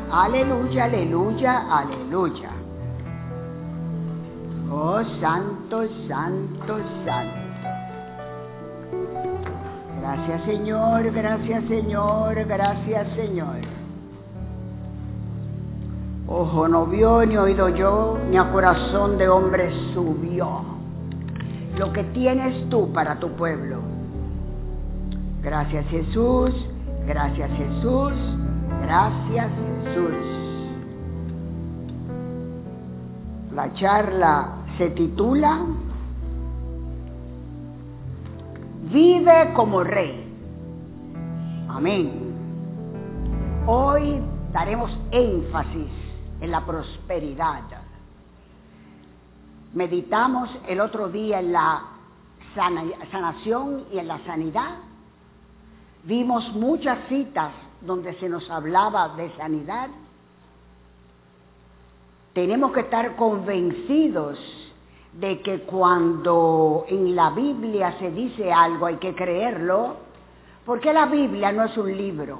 Aleluya, aleluya, aleluya. Oh, santo, santo, santo. Gracias, Señor, gracias, Señor, gracias, Señor. Ojo no vio, ni oído yo, ni a corazón de hombre subió lo que tienes tú para tu pueblo. Gracias, Jesús, gracias, Jesús, gracias, Jesús. La charla se titula Vive como Rey. Amén. Hoy daremos énfasis en la prosperidad. Meditamos el otro día en la sanación y en la sanidad. Vimos muchas citas donde se nos hablaba de sanidad. Tenemos que estar convencidos de que cuando en la Biblia se dice algo hay que creerlo, porque la Biblia no es un libro.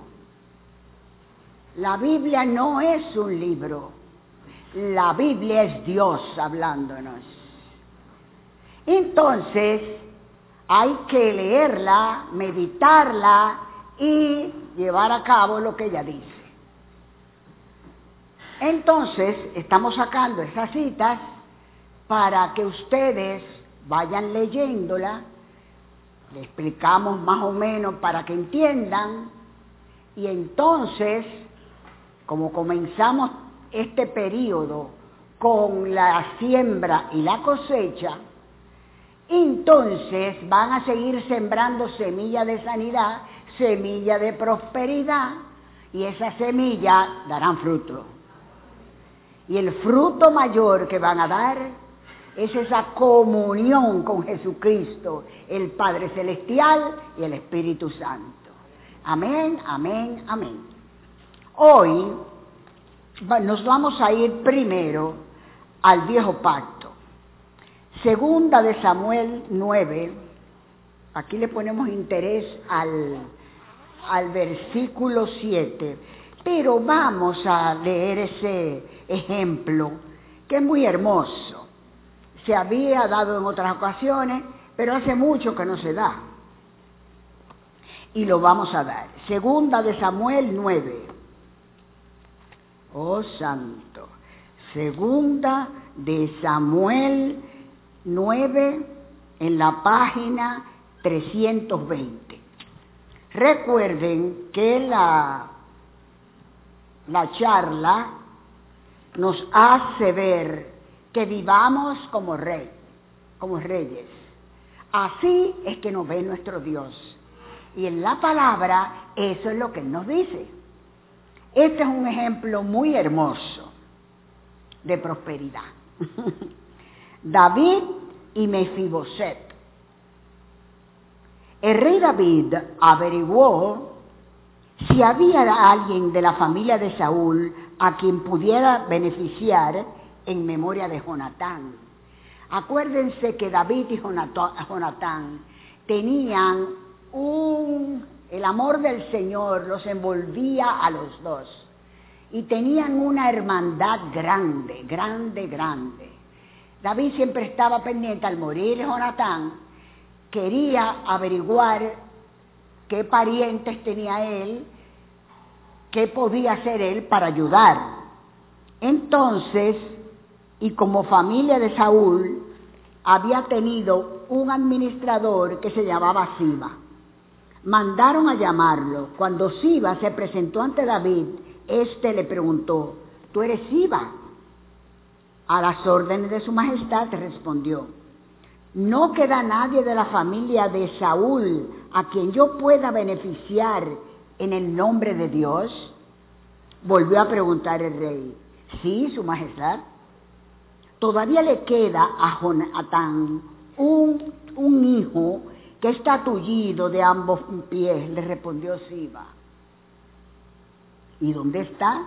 La Biblia no es un libro. La Biblia es Dios hablándonos. Entonces, hay que leerla, meditarla y llevar a cabo lo que ella dice. Entonces, estamos sacando esas citas para que ustedes vayan leyéndola, le explicamos más o menos para que entiendan, y entonces, como comenzamos este periodo con la siembra y la cosecha, entonces van a seguir sembrando semilla de sanidad, semilla de prosperidad, y esas semillas darán fruto. Y el fruto mayor que van a dar es esa comunión con Jesucristo, el Padre Celestial y el Espíritu Santo. Amén, amén, amén. Hoy nos vamos a ir primero al Viejo Pacto. Segunda de Samuel 9, aquí le ponemos interés al versículo 7, pero vamos a leer ese ejemplo que es muy hermoso. Se había dado en otras ocasiones, pero hace mucho que no se da. Y lo vamos a dar. Segunda de Samuel 9. Oh, santo. Segunda de Samuel 9 en la página 320. Recuerden que la charla nos hace ver que vivamos como rey, como reyes. Así es que nos ve nuestro Dios. Y en la palabra eso es lo que Él nos dice. Este es un ejemplo muy hermoso de prosperidad. David y Mefiboset. El rey David averiguó si había alguien de la familia de Saúl a quien pudiera beneficiar en memoria de Jonatán. Acuérdense que David y Jonatán tenían el amor del Señor, los envolvía a los dos. Y tenían una hermandad grande, grande, grande. David siempre estaba pendiente, al morir Jonatán, quería averiguar qué parientes tenía él, qué podía hacer él para ayudar. Entonces, y como familia de Saúl, había tenido un administrador que se llamaba Siba. Mandaron a llamarlo. Cuando Siba se presentó ante David, éste le preguntó, ¿tú eres Siba? A las órdenes de su majestad respondió, ¿no queda nadie de la familia de Saúl a quien yo pueda beneficiar en el nombre de Dios? Volvió a preguntar el rey. Sí, su majestad. Todavía le queda a Jonatán un hijo que está tullido de ambos pies, le respondió Siba. ¿Y dónde está?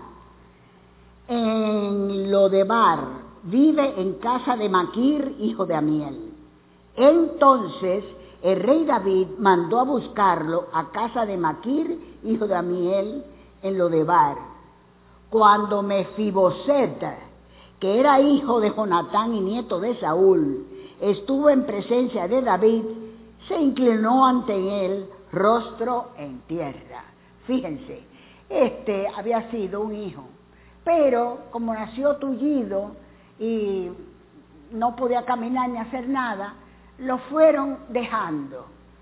En Lodebar. Vive en casa de Maquir, hijo de Amiel. Entonces el rey David mandó a buscarlo a casa de Maquir, hijo de Amiel, en Lodebar. Cuando Mefiboset, que era hijo de Jonatán y nieto de Saúl, estuvo en presencia de David, se inclinó ante él, rostro en tierra. Fíjense, este había sido un hijo, pero como nació tullido y no podía caminar ni hacer nada, lo fueron dejando.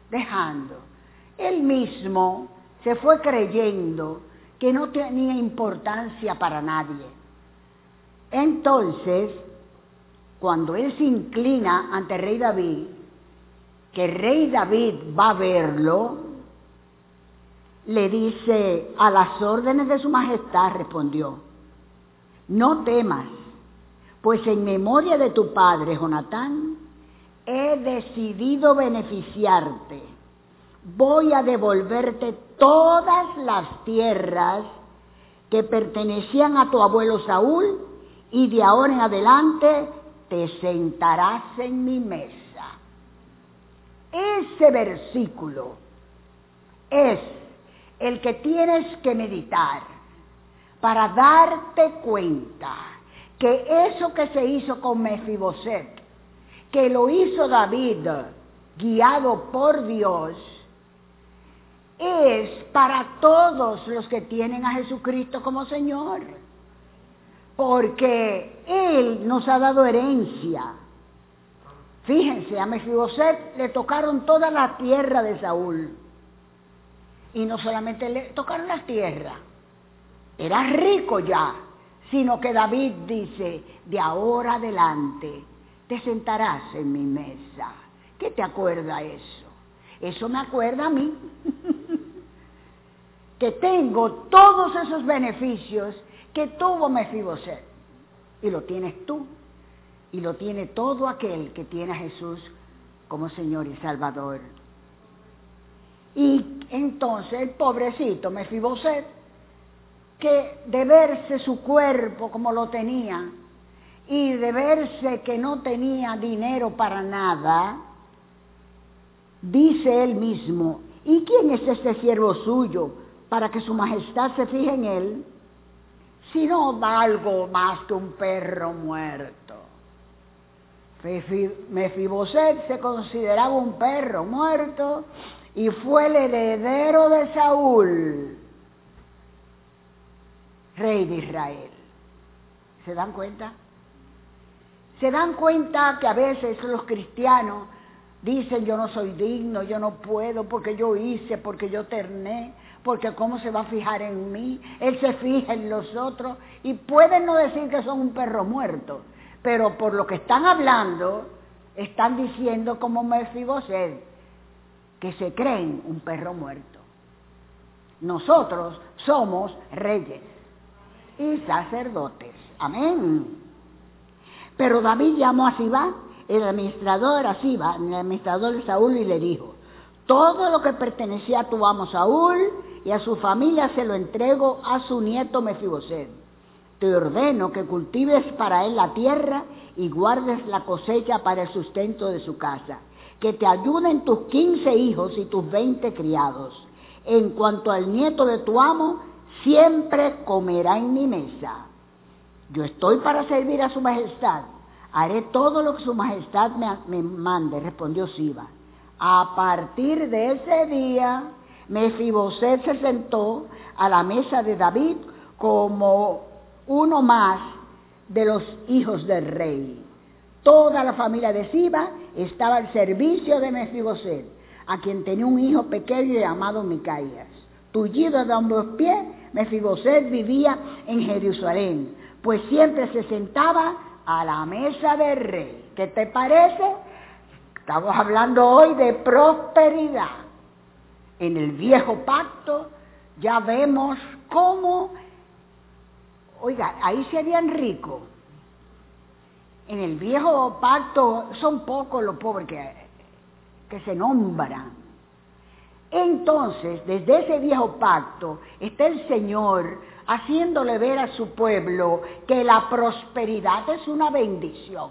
Él mismo se fue creyendo que no tenía importancia para nadie. Entonces, cuando él se inclina ante el rey David, que el rey David va a verlo, le dice: a las órdenes de su majestad, respondió, no temas, pues en memoria de tu padre Jonatán, he decidido beneficiarte. Voy a devolverte todas las tierras que pertenecían a tu abuelo Saúl, y de ahora en adelante te sentarás en mi mesa. Ese versículo es el que tienes que meditar para darte cuenta que eso que se hizo con Mefiboset, que lo hizo David guiado por Dios, es para todos los que tienen a Jesucristo como Señor, porque Él nos ha dado herencia. Fíjense, a Mefiboset le tocaron toda la tierra de Saúl, y no solamente le tocaron la tierra, era rico ya, sino que David dice: de ahora adelante te sentarás en mi mesa. ¿Qué te acuerda eso? Eso me acuerda a mí, que tengo todos esos beneficios que tuvo Mefiboset, y lo tienes tú, y lo tiene todo aquel que tiene a Jesús como Señor y Salvador. Y entonces el pobrecito Mefiboset, que de verse su cuerpo como lo tenía, y de verse que no tenía dinero para nada, dice él mismo: ¿y quién es este siervo suyo para que su majestad se fije en él? Si no valgo más que un perro muerto. Mefiboset se consideraba un perro muerto y fue el heredero de Saúl, rey de Israel. ¿Se dan cuenta? ¿Se dan cuenta que a veces los cristianos dicen: yo no soy digno, yo no puedo, porque yo hice, porque yo terné, porque cómo se va a fijar en mí? Él se fija en los otros, y pueden no decir que son un perro muerto, pero por lo que están hablando, están diciendo como Mefiboset, que se creen un perro muerto. Nosotros somos reyes y sacerdotes. Amén. Pero David llamó a Sibá, el administrador de Saúl, y le dijo: todo lo que pertenecía a tu amo Saúl y a su familia se lo entrego a su nieto Mefiboset. Te ordeno que cultives para él la tierra y guardes la cosecha para el sustento de su casa. Que te ayuden tus 15 hijos y tus 20 criados. En cuanto al nieto de tu amo, siempre comerá en mi mesa. Yo estoy para servir a su majestad. Haré todo lo que su majestad me mande, respondió Siba. A partir de ese día, Mefiboset se sentó a la mesa de David como uno más de los hijos del rey. Toda la familia de Siba estaba al servicio de Mefiboset, a quien tenía un hijo pequeño llamado Micaías. Tullido de ambos pies, Mefiboset vivía en Jerusalén, pues siempre se sentaba a la mesa del rey. ¿Qué te parece? Estamos hablando hoy de prosperidad. En el viejo pacto ya vemos cómo, oiga, ahí serían ricos. En el viejo pacto son pocos los pobres que se nombran. Entonces, desde ese viejo pacto está el Señor haciéndole ver a su pueblo que la prosperidad es una bendición.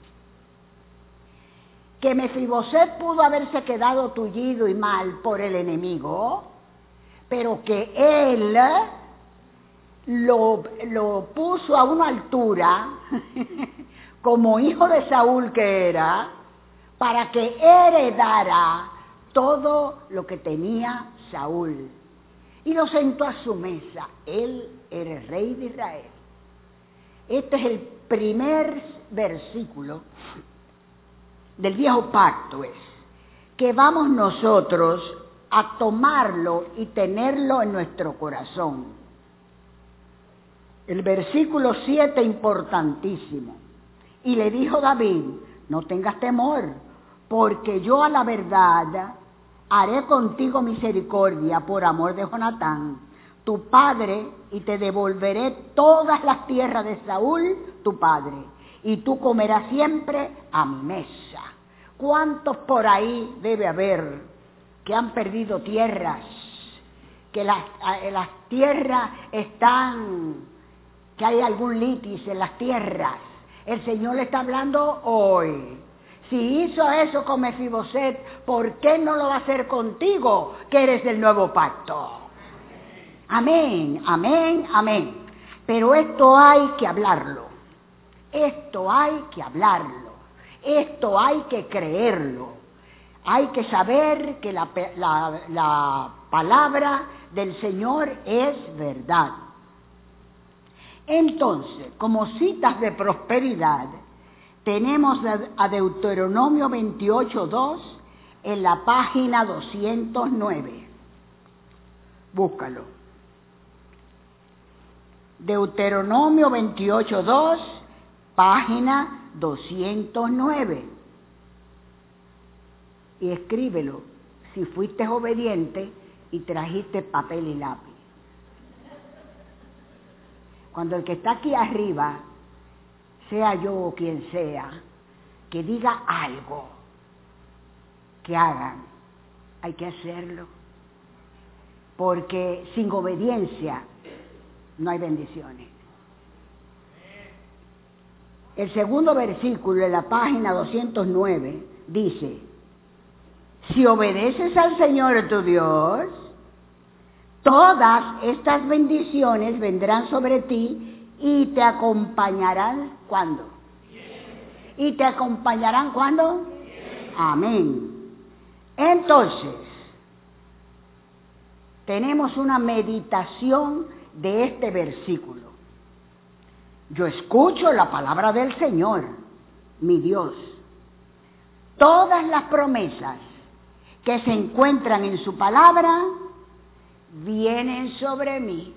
Que Mefiboset pudo haberse quedado tullido y mal por el enemigo, pero que él lo puso a una altura, como hijo de Saúl que era, para que heredara todo lo que tenía Saúl. Y lo sentó a su mesa. Él era el rey de Israel. Este es el primer versículo del viejo pacto, que vamos nosotros a tomarlo y tenerlo en nuestro corazón. El versículo 7, importantísimo. Y le dijo David, no tengas temor, porque yo a la verdad haré contigo misericordia por amor de Jonatán, tu padre, y te devolveré todas las tierras de Saúl, tu padre, y tú comerás siempre a mi mesa. ¿Cuántos por ahí debe haber que han perdido tierras? Que las tierras están, que hay algún litis en las tierras. El Señor le está hablando hoy. Si hizo eso con Mefiboset, ¿por qué no lo va a hacer contigo, que eres del nuevo pacto? Amén, amén, amén. Pero esto hay que hablarlo. Esto hay que hablarlo. Esto hay que creerlo. Hay que saber que la palabra del Señor es verdad. Entonces, como citas de prosperidad, tenemos a Deuteronomio 28:2 en la página 209. Búscalo. Deuteronomio 28:2, página 209. Y escríbelo, si fuiste obediente y trajiste papel y lápiz. Cuando el que está aquí arriba, sea yo o quien sea, que diga algo, que hagan, hay que hacerlo. Porque sin obediencia no hay bendiciones. El segundo versículo en la página 209 dice, si obedeces al Señor tu Dios, todas estas bendiciones vendrán sobre ti y te acompañarán, ¿cuándo? ¿Y te acompañarán cuándo? Amén. Entonces, tenemos una meditación de este versículo. Yo escucho la palabra del Señor, mi Dios. Todas las promesas que se encuentran en su palabra vienen sobre mí.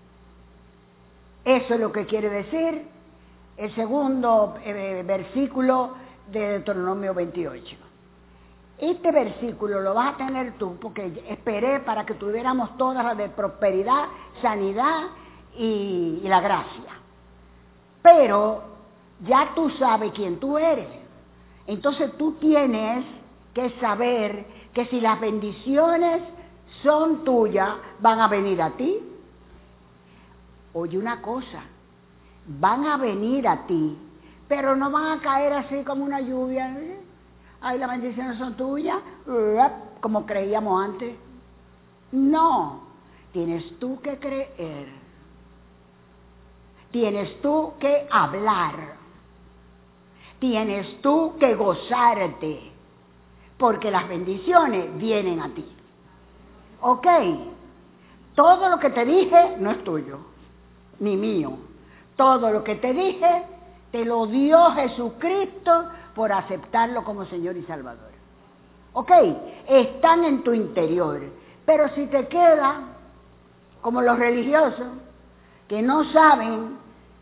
Eso es lo que quiere decir el segundo versículo de Deuteronomio 28. Este versículo lo vas a tener tú, porque esperé para que tuviéramos todas las de prosperidad, sanidad y la gracia. Pero ya tú sabes quién tú eres. Entonces tú tienes que saber que si las bendiciones son tuyas, van a venir a ti. Oye una cosa, van a venir a ti, pero no van a caer así como una lluvia. Ay, las bendiciones son tuyas, como creíamos antes. No, tienes tú que creer. Tienes tú que hablar. Tienes tú que gozarte, porque las bendiciones vienen a ti. ¿Ok? Todo lo que te dije no es tuyo, ni mío. Todo lo que te dije, te lo dio Jesucristo por aceptarlo como Señor y Salvador. ¿Ok? Están en tu interior. Pero si te queda, como los religiosos, que no saben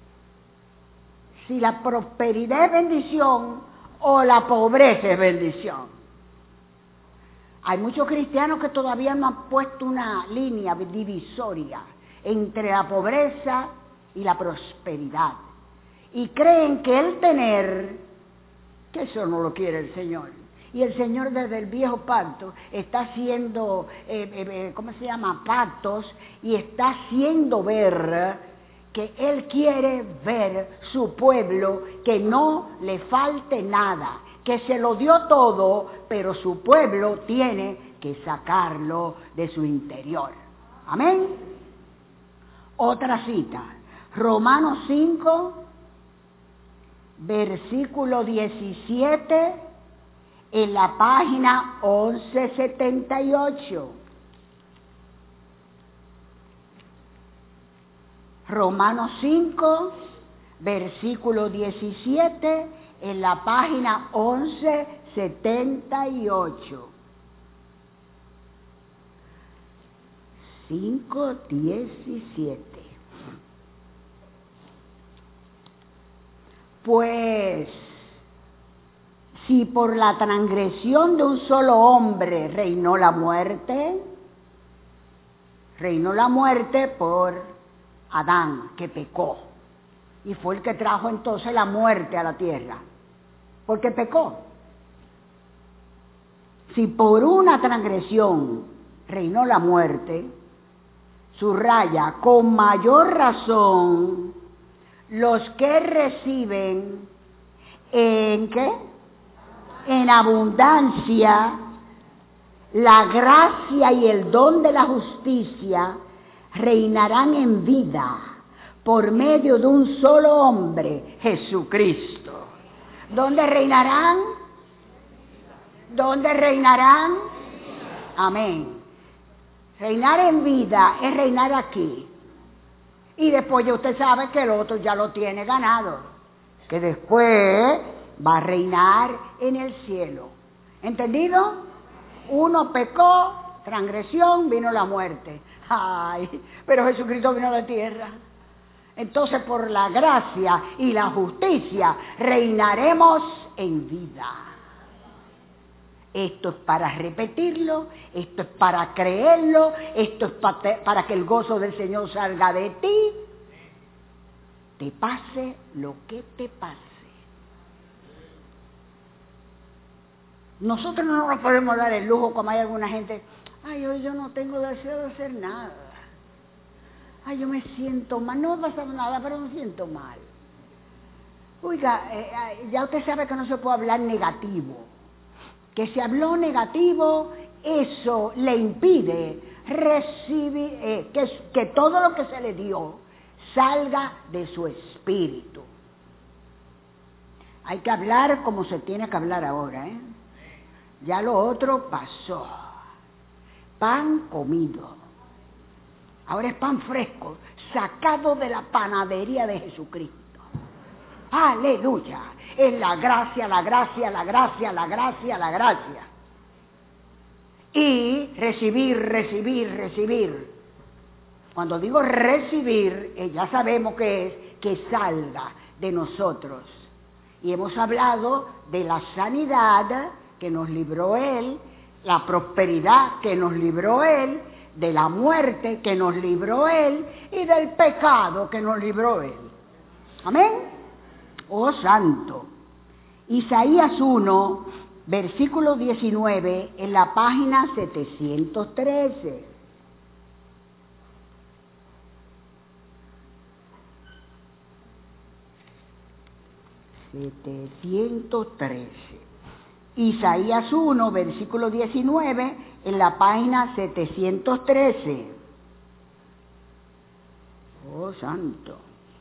si la prosperidad es bendición o la pobreza es bendición. Hay muchos cristianos que todavía no han puesto una línea divisoria entre la pobreza y la prosperidad. Y creen que el tener, que eso no lo quiere el Señor. Y el Señor desde el viejo pacto está haciendo, pactos, y está haciendo ver que Él quiere ver su pueblo, que no le falte nada, que se lo dio todo, pero su pueblo tiene que sacarlo de su interior. Amén. Otra cita, Romanos 5, versículo 17, en la página 1178. Romanos 5, versículo 17, en la página 1178. 5:17. Pues, si por la transgresión de un solo hombre reinó la muerte por Adán, que pecó, y fue el que trajo entonces la muerte a la tierra, porque pecó. Si por una transgresión reinó la muerte, subraya, con mayor razón, los que reciben ¿en qué? En abundancia la gracia y el don de la justicia reinarán en vida por medio de un solo hombre, Jesucristo. ¿Dónde reinarán? ¿Dónde reinarán? Amén. Reinar en vida es reinar aquí. Y después ya usted sabe que el otro ya lo tiene ganado, que después va a reinar en el cielo. ¿Entendido? Uno pecó, transgresión, vino la muerte. Ay, pero Jesucristo vino a la tierra. Entonces por la gracia y la justicia reinaremos en vida. Esto es para repetirlo, esto es para creerlo, esto es para que el gozo del Señor salga de ti, te pase lo que te pase. Nosotros no nos podemos dar el lujo, como hay alguna gente, ay, hoy yo no tengo deseo de hacer nada, ay, yo me siento mal, no pasa nada, pero me siento mal. Oiga, ya usted sabe que no se puede hablar negativo. Que si habló negativo, eso le impide recibir, que todo lo que se le dio salga de su espíritu. Hay que hablar como se tiene que hablar ahora, ¿eh? Ya lo otro pasó. Pan comido. Ahora es pan fresco, sacado de la panadería de Jesucristo. Aleluya. Es la gracia, la gracia, la gracia, la gracia, la gracia. Y recibir, recibir, recibir. Cuando digo recibir, ya sabemos que es que salga de nosotros. Y hemos hablado de la sanidad que nos libró Él, la prosperidad que nos libró Él, de la muerte que nos libró Él y del pecado que nos libró Él. Amén. Oh santo. Isaías 1, versículo 19, en la página 713. Isaías 1, versículo 19, en la página 713. Oh santo.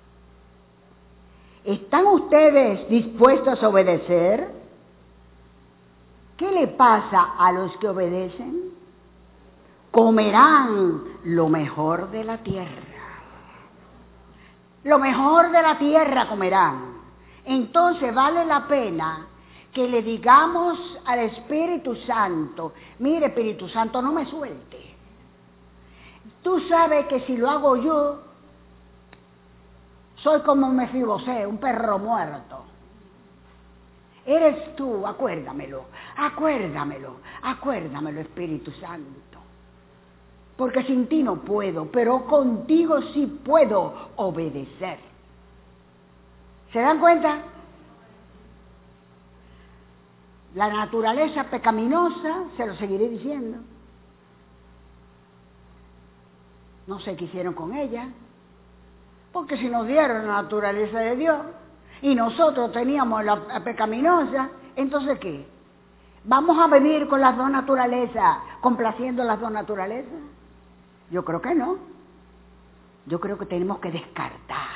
¿Están ustedes dispuestos a obedecer? ¿Qué le pasa a los que obedecen? Comerán lo mejor de la tierra. Lo mejor de la tierra comerán. Entonces vale la pena que le digamos al Espíritu Santo, mire Espíritu Santo, no me suelte. Tú sabes que si lo hago yo, soy como Mefibosé, un perro muerto. Eres tú, acuérdamelo, Espíritu Santo. Porque sin ti no puedo, pero contigo sí puedo obedecer. ¿Se dan cuenta? La naturaleza pecaminosa, se lo seguiré diciendo. No sé qué hicieron con ella. Porque si nos dieron la naturaleza de Dios y nosotros teníamos la pecaminosa, entonces ¿qué? ¿Vamos a vivir con las dos naturalezas, complaciendo las dos naturalezas? Yo creo que no. yo creo que tenemos que descartar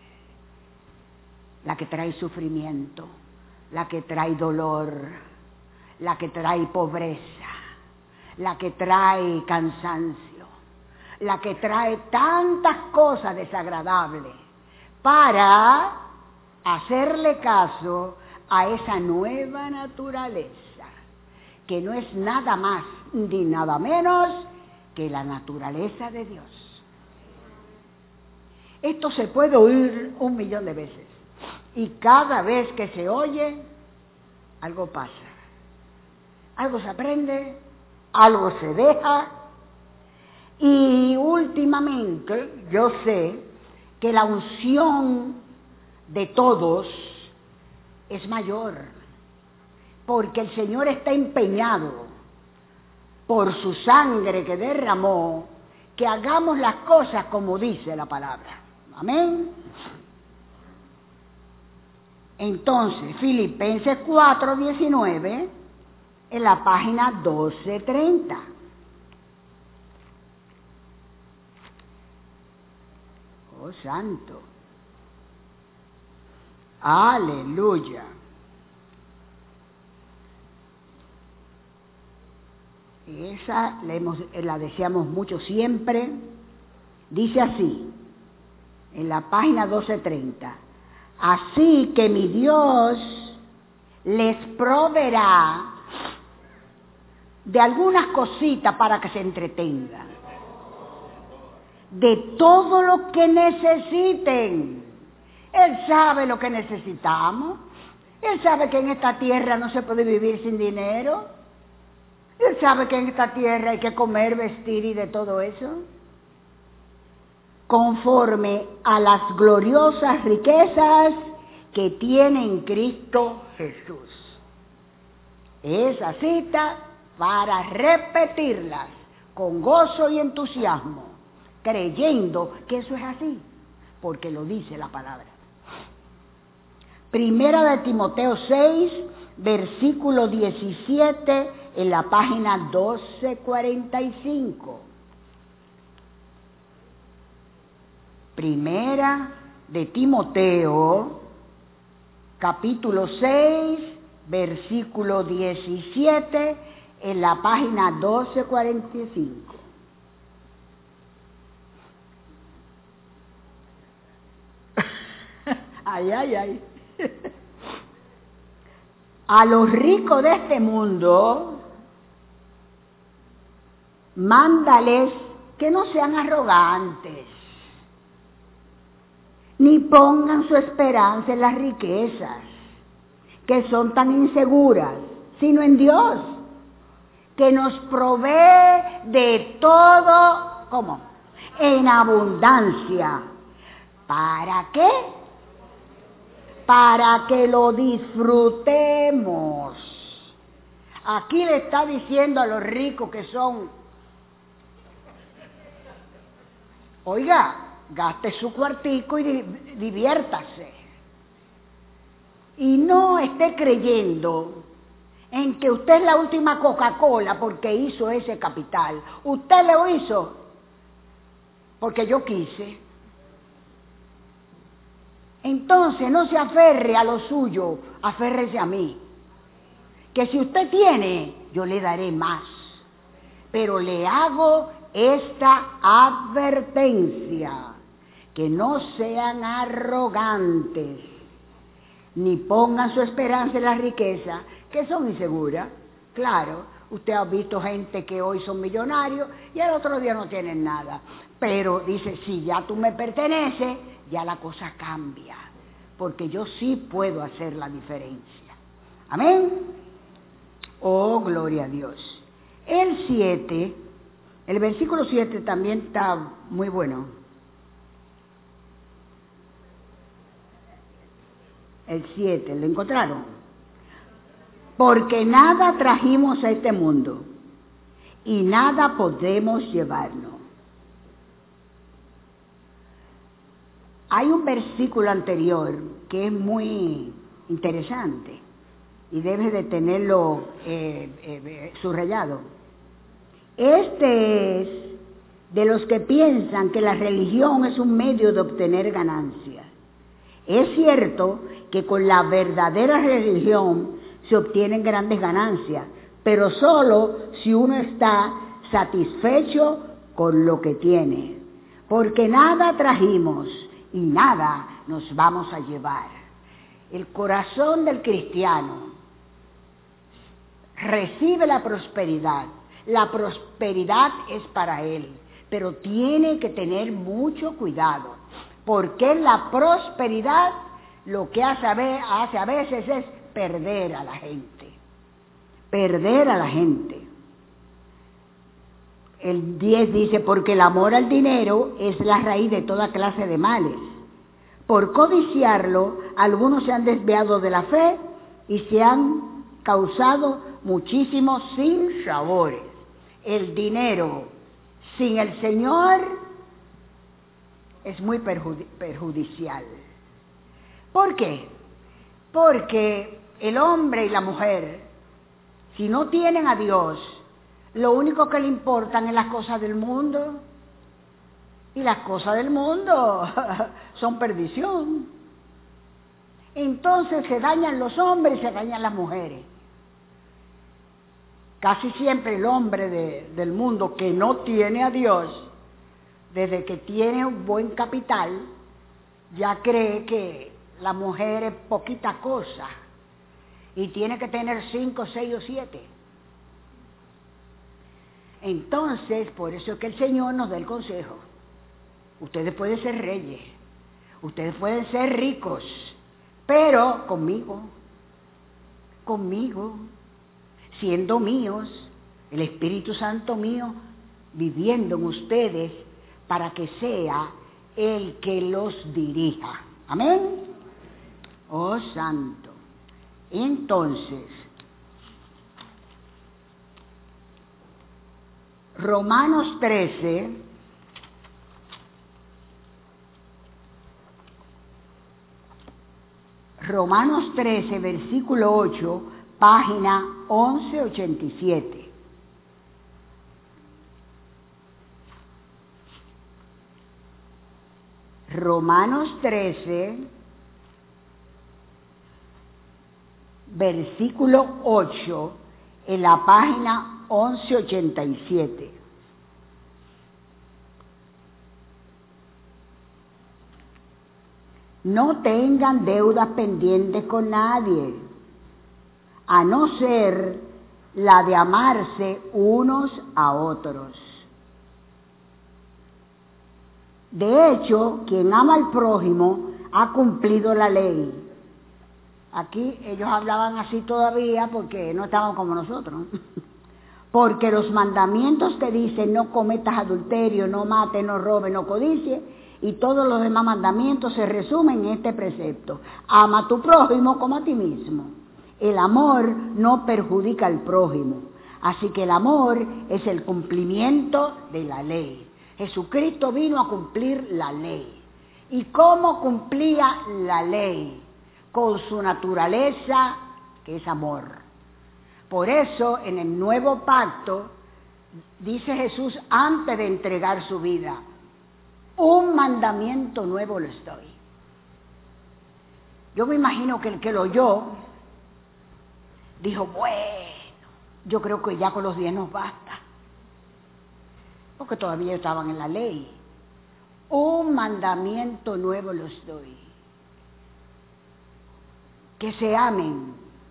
la que trae sufrimiento, la que trae dolor, la que trae pobreza, la que trae cansancio, la que trae tantas cosas desagradables, para hacerle caso a esa nueva naturaleza, que no es nada más ni nada menos que la naturaleza de Dios. Esto se puede oír 1.000.000 de veces, y cada vez que se oye, algo pasa. Algo se aprende, algo se deja, y últimamente yo sé que la unción de todos es mayor, porque el Señor está empeñado por su sangre que derramó, que hagamos las cosas como dice la palabra. Amén. Entonces, Filipenses 4:19, en la página 1230. Oh, santo. Aleluya. Esa la deseamos mucho siempre. Dice así, en la página 1230. Así que mi Dios les proveerá de algunas cositas para que se entretengan, de todo lo que necesiten. Él sabe lo que necesitamos. Él sabe que en esta tierra no se puede vivir sin dinero. Él sabe que en esta tierra hay que comer, vestir y de todo eso. Conforme a las gloriosas riquezas que tiene en Cristo Jesús. Esa cita para repetirlas con gozo y entusiasmo, creyendo que eso es así, porque lo dice la palabra. Primera de Timoteo 6, versículo 17, en la página 1245. Primera de Timoteo, capítulo 6, versículo 17, en la página 1245. Ay, ay, ay. A los ricos de este mundo, mándales que no sean arrogantes, ni pongan su esperanza en las riquezas, que son tan inseguras, sino en Dios, que nos provee de todo, ¿cómo? En abundancia. ¿Para qué? Para que lo disfrutemos. Aquí le está diciendo a los ricos que son, oiga, gaste su cuartico y diviértase. Y no esté creyendo en que usted es la última Coca-Cola porque hizo ese capital. Usted lo hizo porque yo quise. Entonces no se aferre a lo suyo, aférrese a mí. Que si usted tiene, yo le daré más. Pero le hago esta advertencia, que no sean arrogantes, ni pongan su esperanza en la riqueza, que son inseguras. Claro, usted ha visto gente que hoy son millonarios y al otro día no tienen nada. Pero dice, si ya tú me perteneces, ya la cosa cambia, porque yo sí puedo hacer la diferencia. Amén. Oh, gloria a Dios. El 7, el versículo 7 también está muy bueno. El 7, ¿lo encontraron? Porque nada trajimos a este mundo y nada podemos llevarnos. Hay un versículo anterior que es muy interesante y debes de tenerlo subrayado. Este es de los que piensan que la religión es un medio de obtener ganancias. Es cierto que con la verdadera religión se obtienen grandes ganancias, pero solo si uno está satisfecho con lo que tiene, porque nada trajimos y nada nos vamos a llevar. El corazón del cristiano recibe la prosperidad es para él, pero tiene que tener mucho cuidado, porque la prosperidad lo que hace a veces es perder a la gente. El 10 dice, porque el amor al dinero es la raíz de toda clase de males. Por codiciarlo, algunos se han desviado de la fe y se han causado muchísimos sinsabores. El dinero sin el Señor es muy perjudicial. ¿Por qué? Porque el hombre y la mujer, si no tienen a Dios, lo único que le importan es las cosas del mundo. Y las cosas del mundo son perdición. Entonces se dañan los hombres y se dañan las mujeres. Casi siempre el hombre del mundo que no tiene a Dios, desde que tiene un buen capital, ya cree que la mujer es poquita cosa y tiene que tener 5, 6 o 7. Entonces, por eso es que el Señor nos da el consejo. Ustedes pueden ser reyes, ustedes pueden ser ricos, pero conmigo, siendo míos, el Espíritu Santo mío, viviendo en ustedes, para que sea el que los dirija. Amén. Oh Santo. Entonces, Romanos 13, versículo 8, página 1187. Romanos 13, versículo 8, en la página 1187. No tengan deudas pendientes con nadie, a no ser la de amarse unos a otros. De hecho, quien ama al prójimo ha cumplido la ley. Aquí ellos hablaban así todavía porque no estaban como nosotros. Porque los mandamientos que dicen no cometas adulterio, no mates, no robes, no codicies, y todos los demás mandamientos se resumen en este precepto: ama a tu prójimo como a ti mismo. El amor no perjudica al prójimo, así que el amor es el cumplimiento de la ley. Jesucristo vino a cumplir la ley. ¿Y cómo cumplía la ley? Con su naturaleza, que es amor. Por eso, en el nuevo pacto, dice Jesús antes de entregar su vida: un mandamiento nuevo les doy. Yo me imagino que el que lo oyó dijo, bueno, yo creo que ya con los 10 nos basta, porque todavía estaban en la ley. Un mandamiento nuevo les doy: que se amen.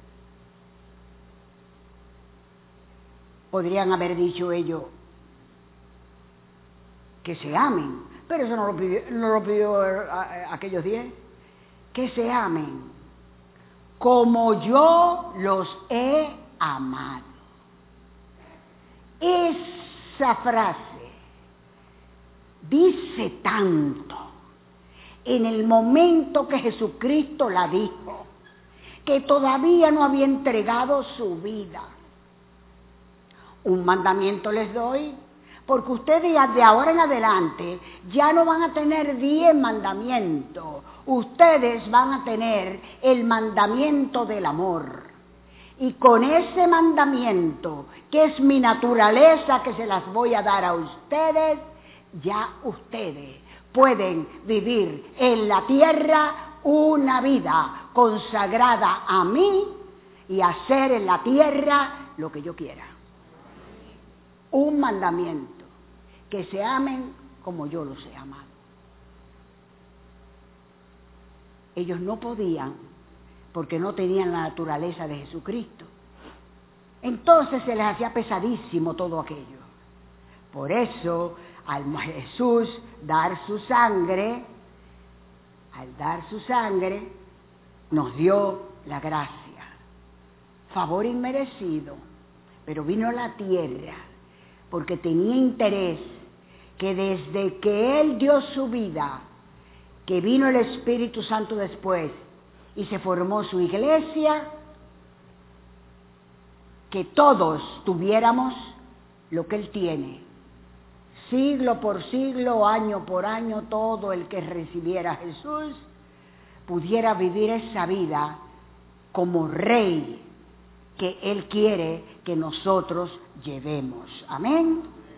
Podrían haber dicho ellos que se amen, pero eso no lo pidió aquellos 10. Que se amen como yo los he amado. Esa frase dice tanto en el momento que Jesucristo la dijo, que todavía no había entregado su vida. Un mandamiento les doy, porque ustedes de ahora en adelante ya no van a tener 10 mandamientos, ustedes van a tener el mandamiento del amor. Y con ese mandamiento, que es mi naturaleza, que se las voy a dar a ustedes, ya ustedes pueden vivir en la tierra una vida consagrada a mí y hacer en la tierra lo que yo quiera. Un mandamiento, que se amen como yo los he amado. Ellos no podían, porque no tenían la naturaleza de Jesucristo. Entonces se les hacía pesadísimo todo aquello. Por eso, al Jesús dar su sangre, nos dio la gracia. Favor inmerecido, pero vino a la tierra porque tenía interés que desde que Él dio su vida, que vino el Espíritu Santo después y se formó su iglesia, que todos tuviéramos lo que Él tiene. Siglo por siglo, año por año, todo el que recibiera a Jesús pudiera vivir esa vida como rey que Él quiere que nosotros llevemos. Amén.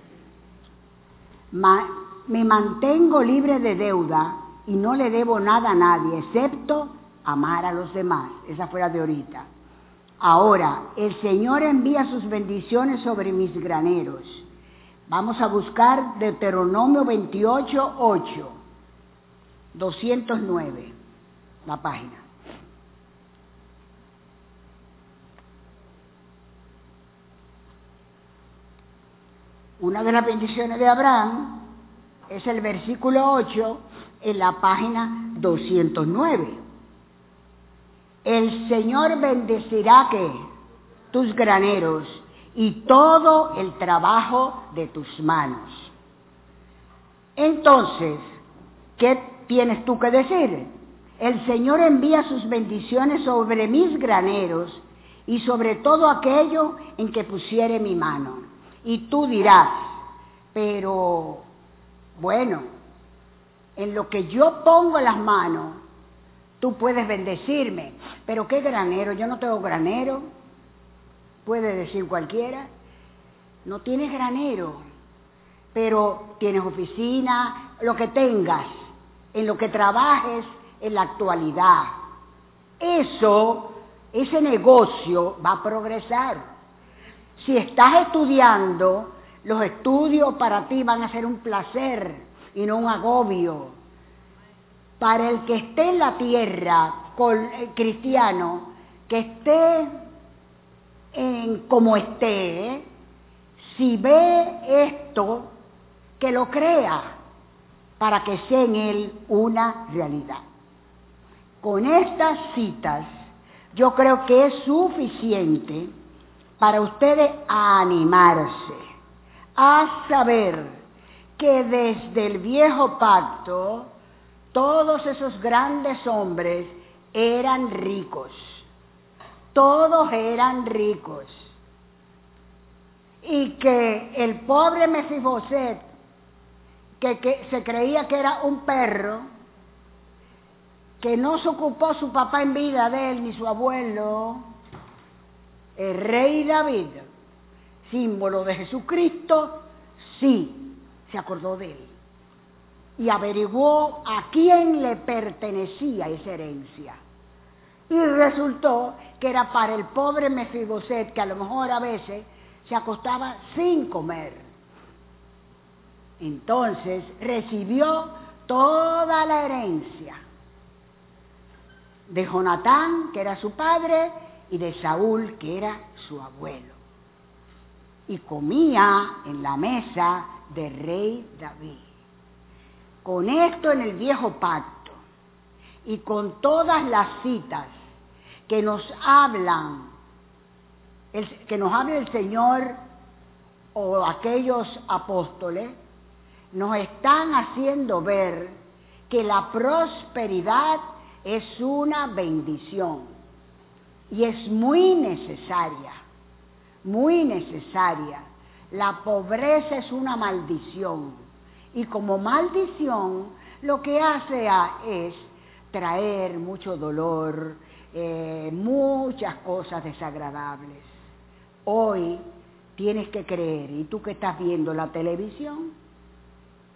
Me mantengo libre de deuda y no le debo nada a nadie, excepto amar a los demás. Esa fue la de ahorita. Ahora, el Señor envía sus bendiciones sobre mis graneros. Vamos a buscar Deuteronomio 28:8, 209, la página. Una de las bendiciones de Abraham es el versículo 8 en la página 209. El Señor bendecirá ¿qué? Tus graneros y todo el trabajo de tus manos. Entonces, ¿qué tienes tú que decir? El Señor envía sus bendiciones sobre mis graneros y sobre todo aquello en que pusiere mi mano. Y tú dirás, pero bueno, en lo que yo pongo las manos, tú puedes bendecirme. Pero ¿qué granero? Yo no tengo granero. Puede decir cualquiera. No tienes granero, pero tienes oficina, lo que tengas, en lo que trabajes en la actualidad. Ese negocio va a progresar. Si estás estudiando, los estudios para ti van a ser un placer y no un agobio. Para el que esté en la tierra, cristiano, que esté como esté, si ve esto, que lo crea, para que sea en él una realidad. Con estas citas, yo creo que es suficiente para ustedes animarse a saber que desde el viejo pacto todos esos grandes hombres eran ricos. Todos eran ricos. Y que el pobre Mefiboset, que se creía que era un perro, que no se ocupó su papá en vida de él ni su abuelo, el rey David, símbolo de Jesucristo, sí, se acordó de él. Y averiguó a quién le pertenecía esa herencia. Y resultó que era para el pobre Mefiboset, que a lo mejor a veces se acostaba sin comer. Entonces recibió toda la herencia de Jonatán, que era su padre, y de Saúl, que era su abuelo. Y comía en la mesa del rey David. Con esto en el viejo pacto y con todas las citas que nos hablan, que nos habla el Señor o aquellos apóstoles, nos están haciendo ver que la prosperidad es una bendición. Y es muy necesaria, muy necesaria. La pobreza es una maldición. Y como maldición, lo que hace es traer mucho dolor, muchas cosas desagradables. Hoy tienes que creer, y tú que estás viendo la televisión,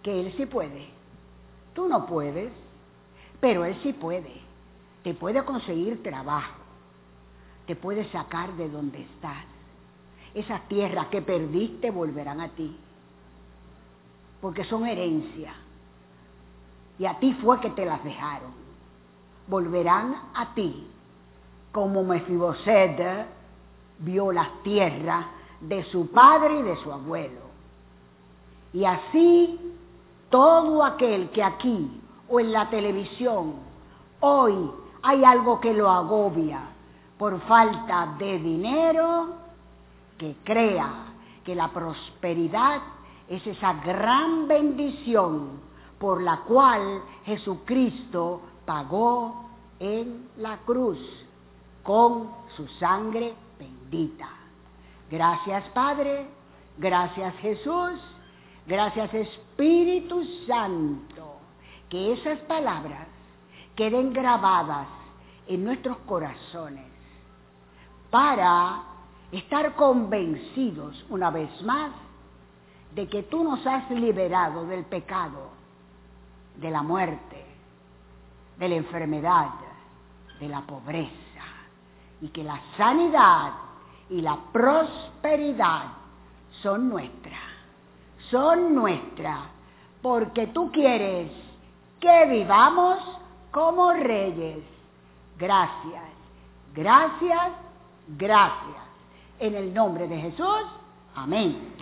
que Él sí puede. Tú no puedes, pero Él sí puede. Te puede conseguir trabajo, te puede sacar de donde estás. Esas tierras que perdiste volverán a ti, porque son herencia, y a ti fue que te las dejaron. Volverán a ti, como Mefiboset vio las tierras de su padre y de su abuelo. Y así todo aquel que aquí o en la televisión hoy hay algo que lo agobia por falta de dinero, que crea que la prosperidad es esa gran bendición por la cual Jesucristo pagó en la cruz con su sangre bendita. Gracias, Padre, gracias, Jesús, gracias, Espíritu Santo, que esas palabras queden grabadas en nuestros corazones para estar convencidos una vez más de que tú nos has liberado del pecado, de la muerte, de la enfermedad, de la pobreza, y que la sanidad y la prosperidad son nuestras, porque tú quieres que vivamos como reyes. Gracias, gracias, gracias. En el nombre de Jesús, amén.